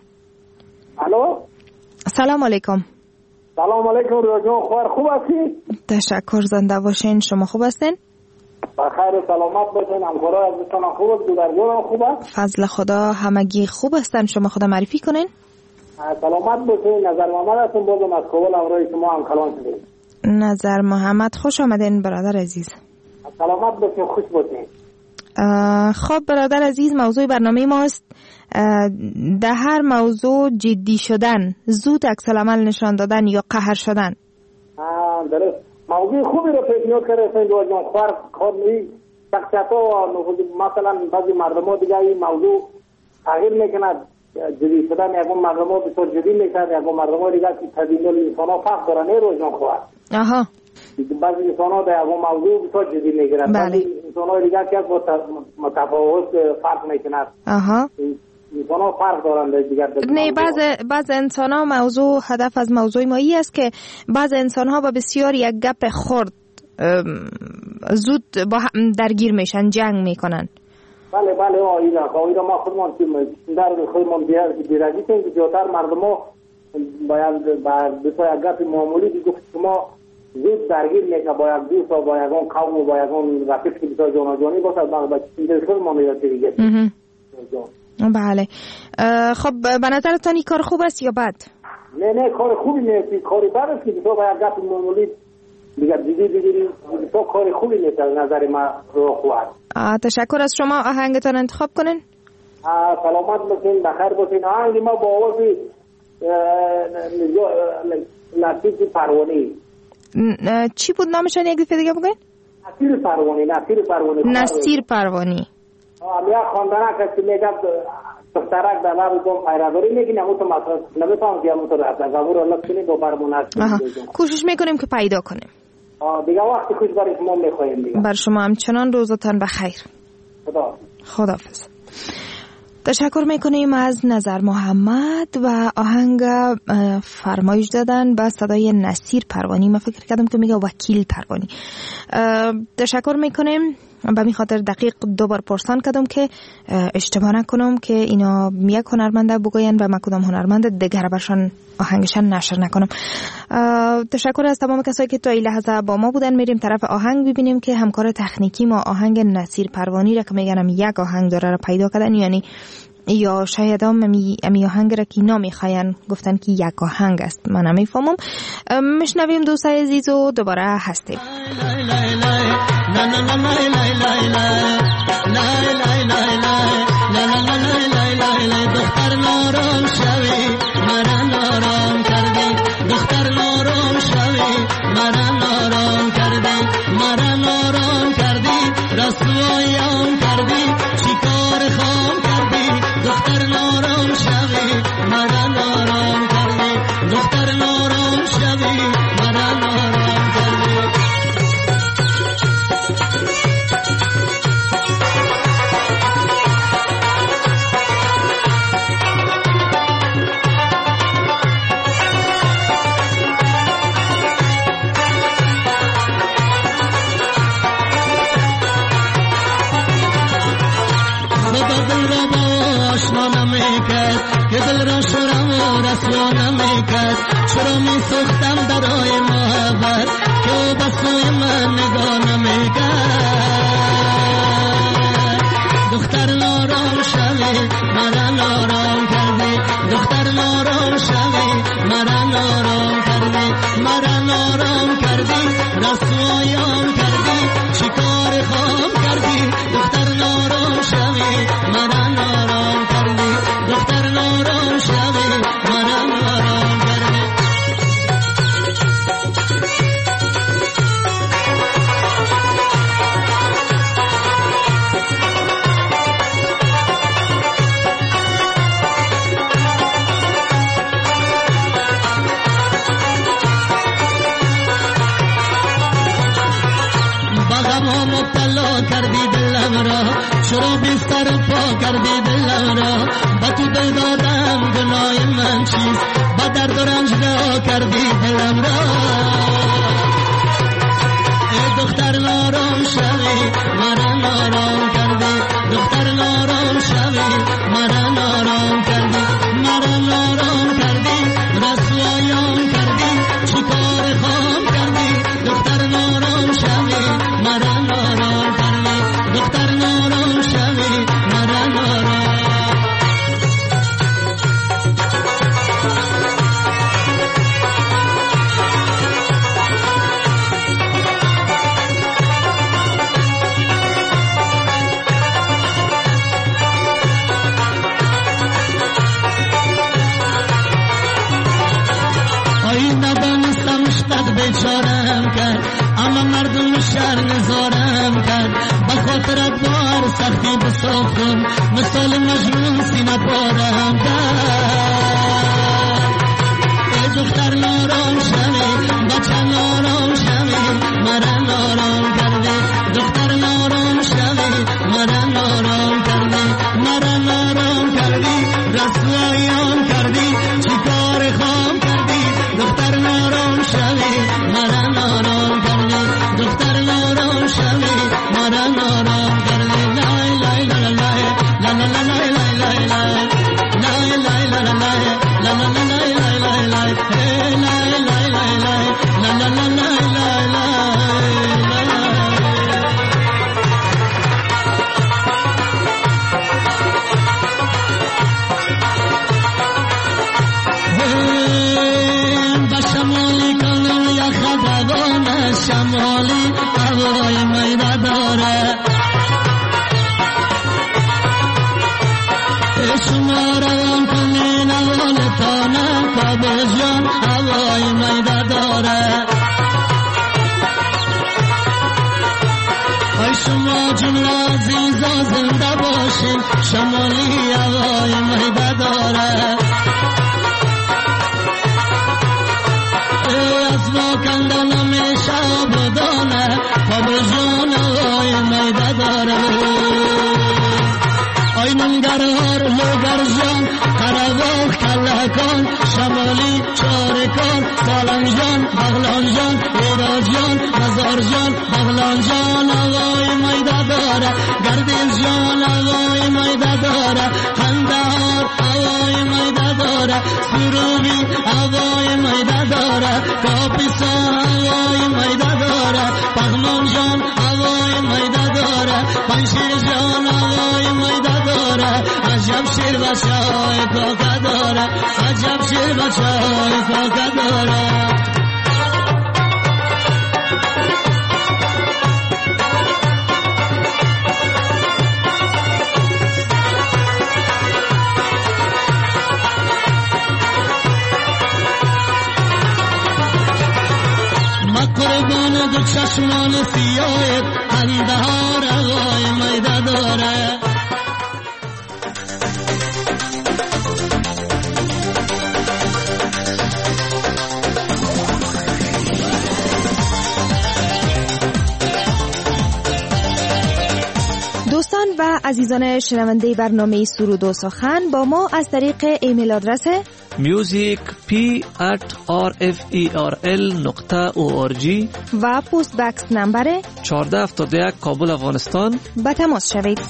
الو سلام علیکم. سلام علیکم رویا جان، خوب هستی؟ تشکر، زنده باشین. شما خوب هستین؟ بخیر سلامت باشین. همکارای عزیزتان خوب است؟ بزرگواران خوب است؟ فضل خدا همگی خوب هستن. شما خدا معرفی کنین. سلامت باشین. نظر محمد هستم، بازم از کابل همراه شما هم کلام شدیم. نظر محمد خوش آمدین برادر عزیز. سلامت باشین، خوش باشین. خب برادر عزیز، موضوع برنامه ماست در هر موضوع جدی شدن، زود عکس العمل نشان دادن یا قهر شدن. درست. موضوع خوبی رو پیشنهاد کردن دو جان. فرق می شخصیت‌ها مثلا بعضی مردم‌ها دیگه این موضوع تغییر میکند، جدی شدن یکم مردم‌ها بسیار جدی میشن، یکم مردم‌ها دیگه که تبدیل انسان‌ها فرق دارن رو جان خواهد. آها. بعضی انسان‌ها در یکم موضوع بسیار جدی میگیرن، بعضی انسان‌ها دیگه که با متفاوت فرق میکنند. آها. انسان‌ها فرق دارن دیگر. نه، بعض انسان‌ها موضوع هدف از موضوع ما این است که بعض انسان‌ها با بسیار یک گپ خرد زود با هم درگیر میشن، جنگ میکنن. بله بله اینا ما خودمان که در خودمان دیرگی کنیم که جاتر مردم ها باید بسای گپ معمولی که گفت که ما زود درگیر میکنه با یک دوست و با یکان قوم و با یکان رفیق که بسای جانجانی باشد با چیز خودمان میاد دیگه. بله خب به نظرتان این کار خوب است یا بد؟ نه کار خوبی نیست، کار بد است که بسای با یک گپ معمولی دیگه بسای کار خوبی نیست از نظر ما رو خواه. تشکر از شما. آهنگتان انتخاب کنین. سلامت باشین، بخیر باشین. آهنگ ما با آواز لطیف پروانی. چی بود نامشان یک دفعه دیگه بگین؟ نصیر پروانی. نصیر پروانی. امیا خواندنه که میگه دخترک در لب دوم پیراداری میکنه اما تو مثلا نمیفهم که اما تو رفت قبول الله کنی دو برمونت کوشش میکنیم که پیدا کنیم. دیگه وقتی خوش برای شما میخوایم دیگه. بر شما همچنان روزتان بخیر. خداحافظ. تشکر میکنیم از نظر محمد و آهنگ فرمایش دادن با صدای نصیر پروانی. من فکر کردم که میگه وکیل پروانی. تشکر میکنیم. به می خاطر دقیق دوبار پرسان کردم که اشتباه نکنم که اینا یک هنرمنده بگوین و من کدام هنرمند دیگر برشان آهنگشان نشر نکنم. تشکر از تمام کسایی که تا این لحظه با ما بودن. میریم طرف آهنگ ببینیم که همکار تکنیکی ما آهنگ نصیر پروانی را که میگن یک آهنگ داره را پیدا کردن، یعنی یا شاید امی آهنگ را که اینا میخواین گفتن که یک آهنگ است. من نمیفهمم. مشنویم دوستای عزیز و دوباره هستیم. دختر نارم شوی مرا نارم کردی، دختر نارم شوی مرا نارم کردی، مرا نارم کردی، رسوایم کردی، چیکار خام کردی، دختر نارم شوی مرا نارم کردی، دختر نارم شوی مرا نارم کردی. که دل را شورم و رسوا نمیکرد، چرا می سوختم برای محبت که او بسوی من نگاه نمیکرد. دختر نارم شوی مرا نارم کردی، دختر نارم شوی مرا نارم کردی، مرا نارم کردی، رسوایم کردی، چیکار خام کردی، دختر نارم شوی مرا نارم کردی، دختر نارم شوی مرا نارم کردی. مبتلا کردی دلم را، چرا بیستر پا کردی دلم را، با تو دل دادم گناه من چیست، با درد و رنج رها کردی دلم را. ای دختر نارم شوی مرا نارم کردی، دختر نارم شوی مرا نارم کردی، مرا نارم کردی، رسوایم کردی، چیکار خام کردی، دختر نارم شوی مرا نارم کردی، دختر نارم شوی مرا نارم. بیچارم کرد اما مردم شهر نزارم کرد، با خاطرت بار سختی بساختم مثال مجنون سینه پارم کرد. ای دختر نارم شوی بچه نارم شوی مرا نارم کردی، دختر نارم شوی مرا نارم کردی، مرا نارم کردی، رسوایم کردی، چیکار خام کردی، دختر نارم شوی مرا نارم کردی، دختر نارم شوی مرا نارم کردی. لای لای لای لای شما روان کنین اولتانه کابل جان هوای میده داره ای شما جمله عزیزا زنده باشین شمالی هوای میده داره از ما کندن همیشه بدانه کابل جان هوای میده داره ای ننگرهار لوگر جان قرباق کلکان شمالی چارکان سالنگ جان بغلان جان ایراج جان مزار جان بغلان جان هوای میده داره گردیز جان هوای میده داره قندهار هوای میده داره سروبی هوای میده داره کاپیسا هوای میده داره پغمان جان هوای میده داره پنشیر جان هوای میده داره عجب شیر بچه های کاکا داره عجب شیر بچه های کاکا داره قربان دو چشمان سیاه قندهار هوای میده داره دوستان و عزیزان شنونده برنامه سرود و سخن با ما از طریق ایمیل آدرس music@rferl.org و پست بکس نمبر 1471 کابل افغانستان با تماس شوید.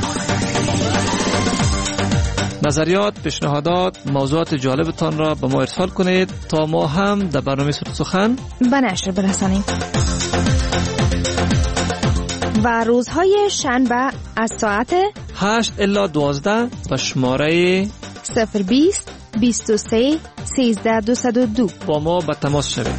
نظریات، پیشنهادات، موضوعات جالبتان را به ما ارسال کنید تا ما هم در برنامه سرود و سخن به نشر برسانیم. و روزهای شنبه از ساعت 8 الی 12 به شماره 020 23 13 202 با ما به تماس شوید.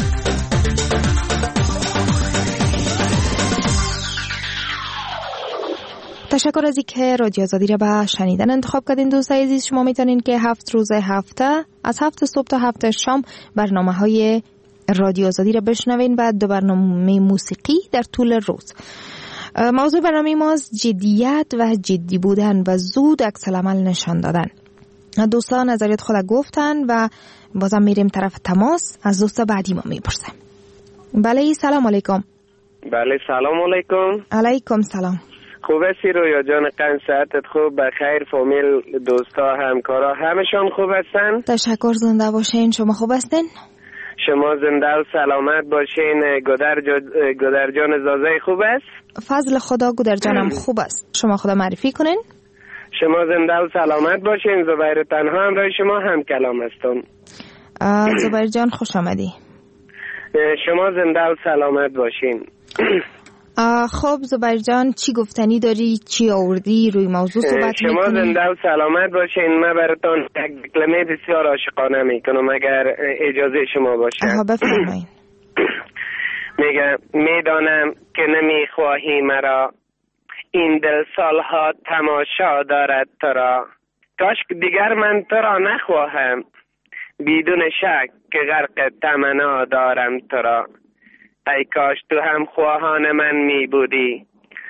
تشکر از اینکه رادیو آزادی را به شنیدن انتخاب کردین. دوستای عزیز، شما میتونین که 7 روز هفته از 7 صبح تا 7 شام برنامه‌های رادیو آزادی را بشنوین و 2 برنامه موسیقی در طول روز. موضوع برنامه ما جدیت و جدی بودن و زود عکس‌العمل نشان دادن. دوستان نظریات خود گفتن و بازم میریم طرف تماس. از دوست بعدی ما میپرسیم. بله سلام علیکم. بله سلام علیکم. علیکم سلام. خوب هستی رویا جان؟ قن ساعتت خوب؟ بخیر؟ فامیل، دوستا، همکارا همشون خوب هستن؟ تشکر، زنده باشین. شما خوب هستین؟ شما زنده و سلامت باشین. گودر جان زازه خوب است؟ فضل خدا گودر جانم خوب است. شما خدا معرفی کنین. شما زنده و سلامت باشین. زبیر تنها همراه شما هم کلام هستم. زبیر جان خوش آمدی. شما زنده و سلامت باشین. خب زبیر جان چی گفتنی داری؟ چی آوردی روی موضوع صحبت شما میکنی؟ زنده و سلامت باشین. من براتون یک کلمه بسیار عاشقانه میکنم اگر اجازه شما باشه. بفرمایید. میگم میدانم که نمیخواهی مرا، این دل سالها تماشا دارد تو را، کاش دیگر من تو را نخواهم، بدون شک که غرق تمنا دارم تو را، ای کاش تو هم خواهان من می بودی،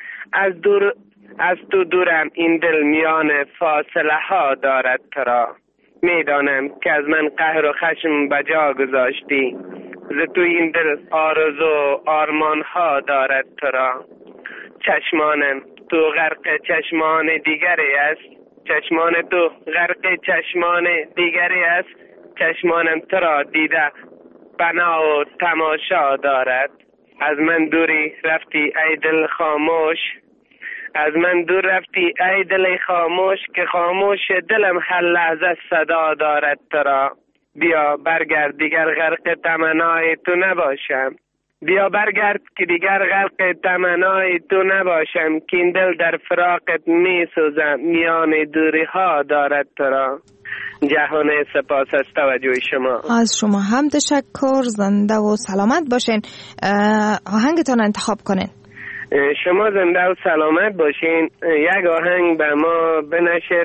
از تو دورم این دل میان فاصله ها دارد تو را، میدانم که از من قهر و خشم بجا گذاشتی، ز تو این دل آرزو آرمان ها دارد تو را، چشمانم تو غرق چشمان دیگری است، چشمان تو غرق چشمان دیگری است، چشمانم تو را دیده بنا و تماشا دارد، از من دوری رفتی ای دل خاموش، از من دور رفتی ای دل خاموش، که خاموش دلم هر لحظه صدا دارد تو را، بیا برگرد دیگر غرق تمنای تو نباشم، بیا برگرد که دیگر غرق تمنای تو نباشم، که این دل در فراقت می سوزم، میان دوری ها دارد تو را. جهان سپاس از توجه شما. از شما هم تشکر. زنده و سلامت باشین. آهنگتان انتخاب کنین. شما زنده و سلامت باشین. یک آهنگ به ما بنشر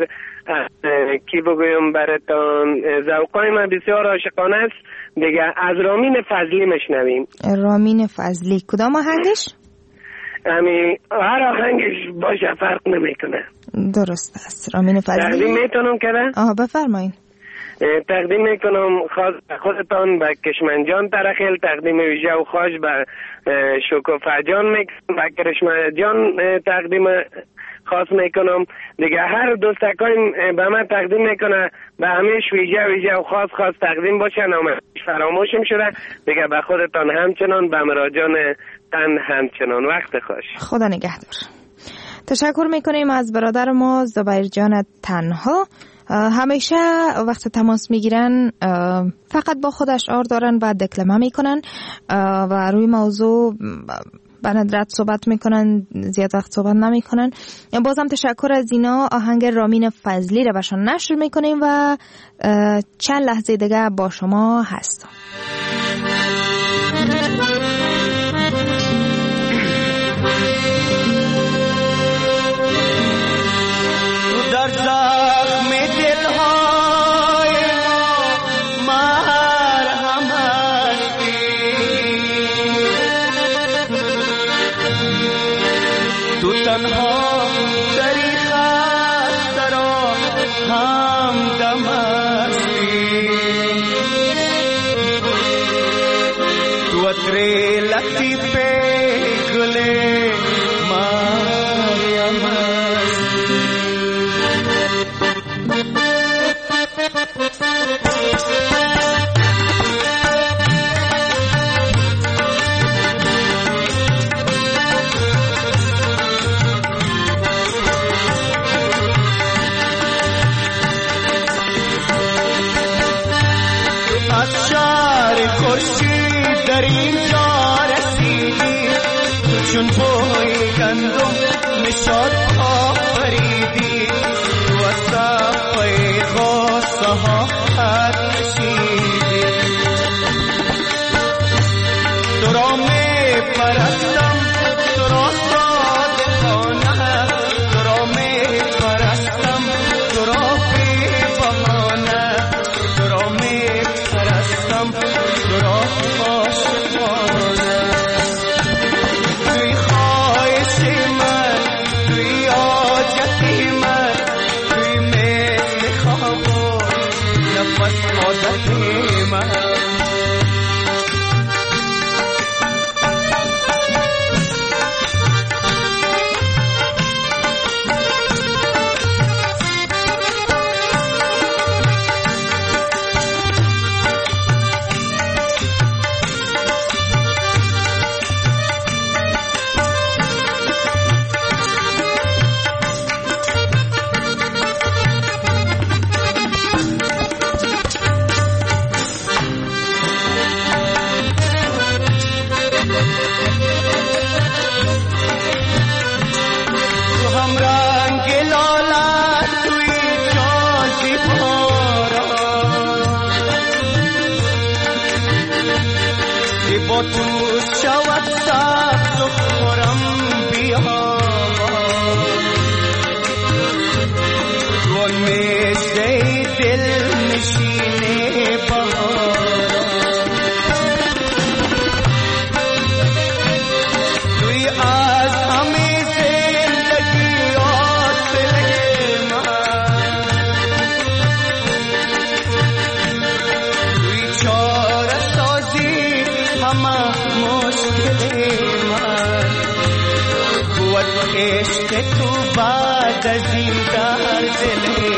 کی بگویم براتان، ذوقای من بسیار عاشقانه است دیگه. از رامین فضلی مشنویم. رامین فضلی کدام آهنگش؟ هر آهنگش باشه فرق نمیکنه. درست است. رامین فضلی تقدیم میتونم کنم؟ بفرمایید. تقدیم میکنم خودتان به کشمن جان ترخیل، تقدیم ویژه و خواش به شکوفه جان میکنم، به کرشمن جان تقدیم خاص میکنم دیگه. هر دوستکایم به من تقدیم میکنه، به همیش ویژه و خاص تقدیم باشه. نامش فراموشم شده دیگه. به خودتان همچنان، به مراجعان تن همچنان. وقت خوش. خدا نگهدار. تشکر میکنیم از برادر ما زبیر جان تنها. همیشه وقت تماس میگیرن فقط با خود اشعار دارن و دکلمه میکنن و روی موضوع به ندرت صحبت میکنن، زیاد وقت صحبت نمیکنن. بازم تشکر از اینا. آهنگ رامین فضلی رو برشان نشر میکنیم و چند لحظه دیگه با شما هستم. در زخم دلهای ما مرهم هستی، تو تنها دری خسته را همدم هستی، تو عطر لطیف گل مریم هستی. از شهر خورشید در اینجا رسیدی، چون بوی گندم نشاط آفریدی، تو از صفای غصه ها خط کشیدی. تو را می پرستم، تو را صادقانه، تو را می پرستم، تو را بی بهانه، تو را می پرستم، تو را عاشقانه. توی خواهش من، توی حاجت من، توی مثل خواب و نفس عادت من. با تو شود سخت و خورم بیا، روان میشه دل نشینه بهارا. توی از همه زندگی آسله من، توی چاره سازی همه مشکل من. قوت عشق تو بعد از این در دل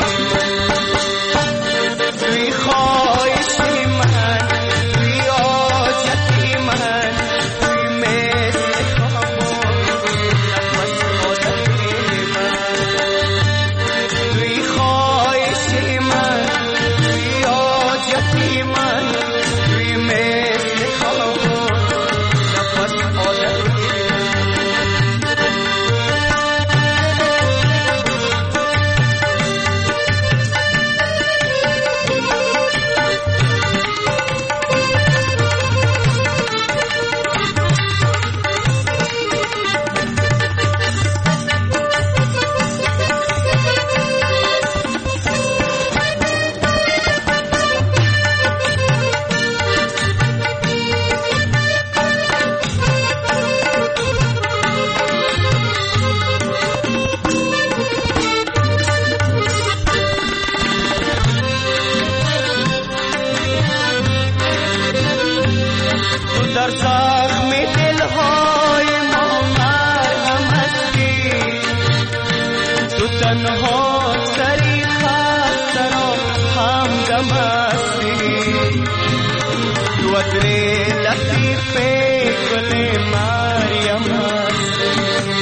من، توی خواهش من، توی حاجت من، توی مثل خواب و نفس عادت من. توی خواهش من، توی حاجت من، توی مثل خواب و نفس عادت من. مستی تو اتره لطیف گل مریم مستی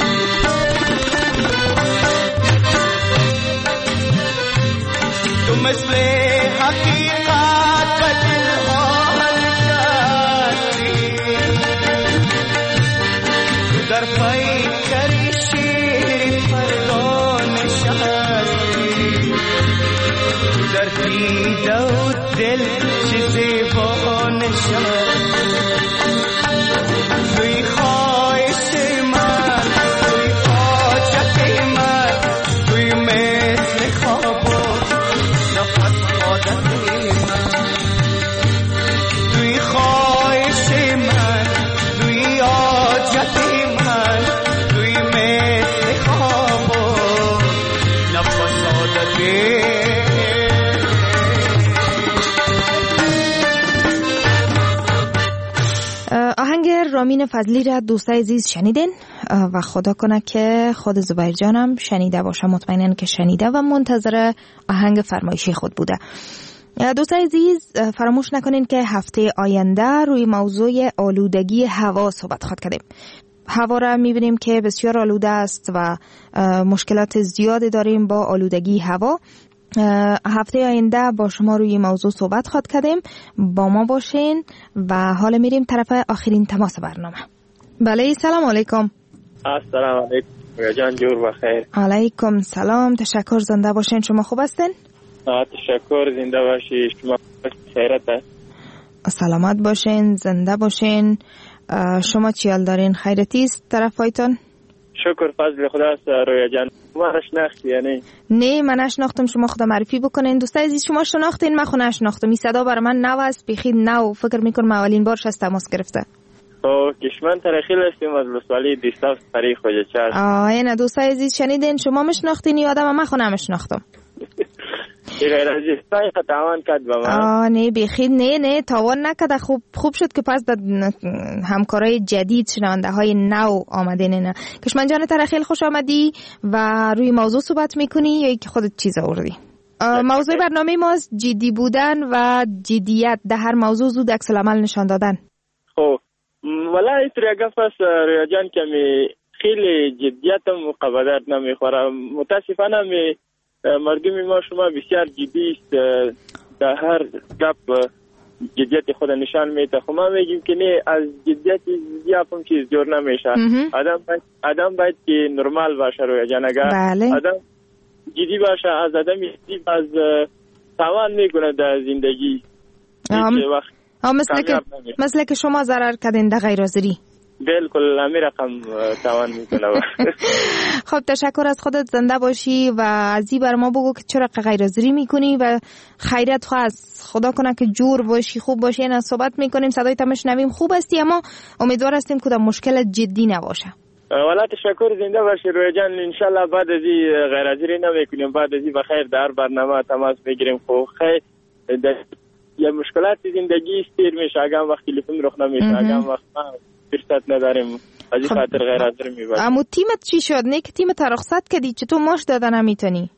تو مثل حقیقت و دلها نشستی تو در پیکر شیر فردا نشستی تو در دیده و دل چه زیبا نشستی توی خواهش من توی حاجت من توی مثل خواب نفس عادت من توی خواهش من توی حاجت من توی مثل خواب نفس عادت آهنگ رامین فضلی را دوستای عزیز شنیدین و خدا کنه که خود زبیر جانم شنیده باشه، مطمئنن که شنیده و منتظر آهنگ فرمایشی خود بوده. دوستای عزیز فراموش نکنین که هفته آینده روی موضوع آلودگی هوا صحبت خواهد کردیم. هوا را میبینیم که بسیار آلوده است و مشکلات زیادی داریم با آلودگی هوا. هفته آینده با شما روی موضوع صحبت خواهد کردیم، با ما باشین و حالا میریم طرف آخرین تماس برنامه. بله سلام علیکم. السلام علیکم جان، جور بخیر. علیکم سلام، تشکر، زنده باشین. شما خوب هستین؟ تشکر، زنده باشی. شما خیرت است؟ سلامت باشین، زنده باشین. شما چی حال دارین؟ خیرتی است طرفایتون؟ شکر فضل خدا است رویا جان. ما نشناختی یعنی؟ نه من نشناختم، شما خدا معرفی بکنین. دوستای عزیز شما شناختین، من خود نشناختم. این صدا برای من نو است، بیخی نو. فکر میکنم اولین بارش از تماس گرفته. او کشمن تاریخی هستیم از لسوالی دیستاف تاریخ خوجه چار. نه دوستای عزیز شنیدین، شما مشناختین یا آدم من خود نمیشناختم. غیر از استای تاوان کرد با من. نه بیخی نه تاوان نکرده. خوب شد که پس همکارای جدید شنونده های نو آمدین. نه کشمن جان ترخیل خوش آمدی و روی موضوع صحبت میکنی یا که خودت چیز آوردی؟ موضوع برنامه ماست جدی بودن و جدیت در هر موضوع زود عکس العمل نشان دادن. خب والا اینطوری گفت است رویا جان که خیلی جدیتم مقابلت نمیخوره. متاسفانه مردم ما شما بسیار جدی است، در هر گپ جدیت خود نشان میده. خب ما میگیم که نه، از جدیت زیاد هم چیز جور نمیشه. آدم باید که نرمال باشه رویا جان. اگر آدم جدی باشه از آدم جدی از تاوان میکنه در زندگی. مثل که شما ضرر کردین در غیر حاضری. بالکل همین رقم تاوان میکنه. خب تشکر از خودت، زنده باشی و ازی بر ما بگو که چرا غیر حاضری میکنی و خیرت خواه از خدا کنه که جور باشی، خوب باشی. اینا صحبت میکنیم، صدای تمش نویم، خوب هستی، اما امیدوار هستیم که مشکل جدی نباشه. والا تشکر، زنده باشی روی جان. انشالله بعد ازی غیر حاضری نمیکنیم، بعد ازی بخیر در برنامه تماس بگیریم. خب خیر یا مشکلات زندگی استیر میشه، اگه وقت تلفن رخ نمیشه، اگه وقت فرصت نداریم، از این خاطر غیر حاضر میباشیم. اما تیمت چی شد؟ نه که تیمت رخصت کردی، چطور ماش داده نمیتونی؟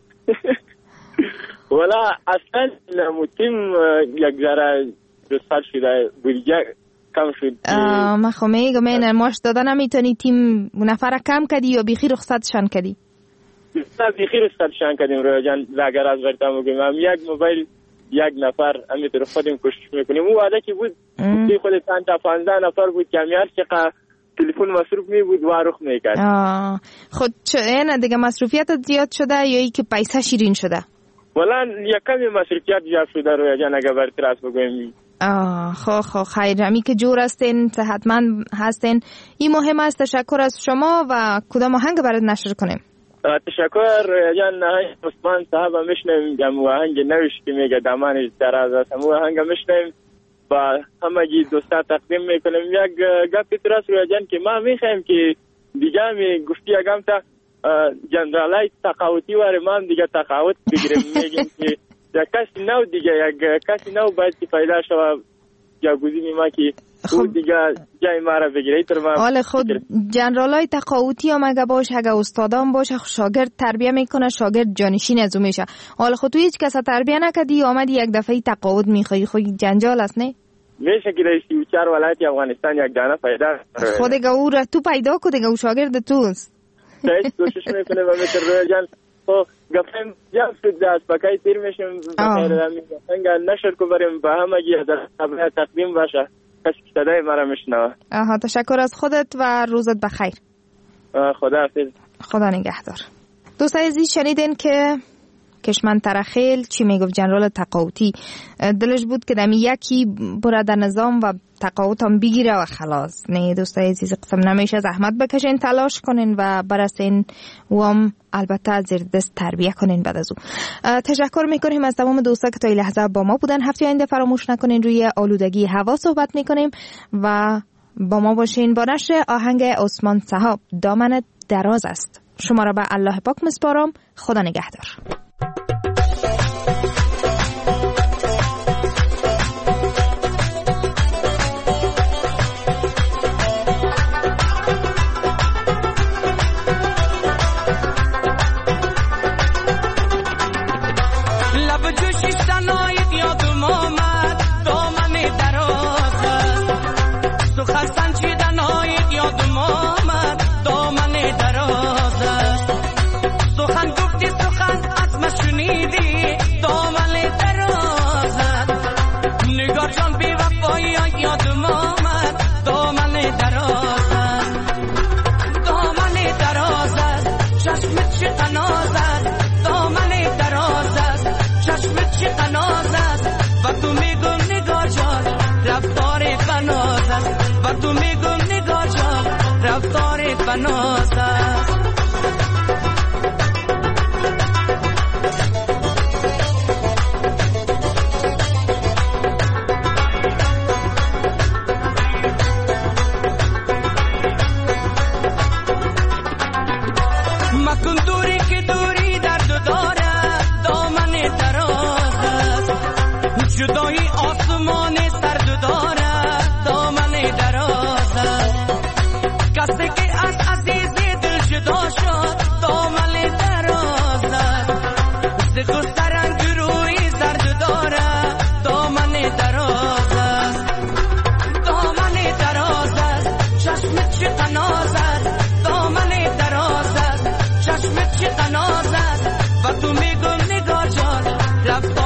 والا اصلا تیم یک ذره رخصت شده، بودجه کم شد. من خب میگم این ماش داده نمیتونی، تیم نفر کم کردی یا بیخی رخصتشان کردی؟ نه بیخی رخصتشان کردیم رویا جان. اگر از برتم بگیم هم یک موبایل یک نفر همینطور خودیم کوشش میکنیم. اون وعده که بود خود چند تا 15 نفر بود که همیار چقدر تلفن مصروف می بود و رخ میکرد. خود این دیگه مصروفیت زیاد شده یا ای که پیسه شیرین شده؟ والا یک کمی مصروفیت زیاد شده رویا جان اگر برطرف بگویم. خب خیر، همی که جور هستین، صحتمند هستین، این مهم است. تشکر از شما و کدام آهنگ برات نشر کنیم؟ تشکر جان. عثمان صاحب میشنیم جمع آهنگ نوش که میگه دامانش دراز است. همون آهنگ میشنیم و همگی دوستا تقدیم میکنیم. یک گپی تراس روی جان که ما میخوایم که دیگه می گفتی اگم تا جنرالای تقاوتی واره ما هم دیگه تقاوت بگیریم. میگیم که یک کسی نو دیگه، یک کسی نو باید که پیدا شود جاگوزین ما که او دیگه جای ما را بگیره تر ما. حال خود جنرالای تقاوتی هم اگه باشه، اگه استادان باشه، شاگرد تربیه میکنه، شاگرد جانشین از او میشه. حال خود تو هیچ کس تربیه نکردی آمدی یک دفعه تقاوت میخوای، خود جنجال است نه؟ میشه که در 34 ولایت افغانستان یک دانه پیدا خود دیگه او را تو پیدا کو، دیگه او شاگرد توست. تاش کوشش میکنه و مثل روی جان خب گفتم جام شد از پکای تیر میشم بخیر میگم نشر کو بریم با همگی در تقدیم باشه کسی که صدای مرا میشنوه. تشکر از خودت و روزت بخیر. خدا حافظ. خدا نگهدار. دوستان عزیز شنیدین که کشمن ترخیل چی میگفت جنرال تقاوتی، دلش بود که دمی یکی برای در نظام و تقاوت هم بگیره و خلاص. نه دوستای عزیز قسم نمیشه، زحمت بکشین، تلاش کنین و برسین و هم البته زیر دست تربیه کنین. بعد از او تشکر میکنیم از تمام دوستا که تا این لحظه با ما بودن. هفته آینده فراموش نکنین روی آلودگی هوا صحبت میکنیم و با ما باشین. با نشر آهنگ عثمان صحاب دامن دراز است. شما را به الله پاک میسپارم. خدا نگهدار.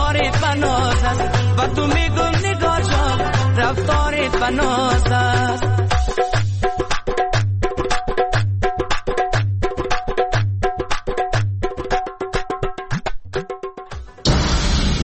رفتار بناز است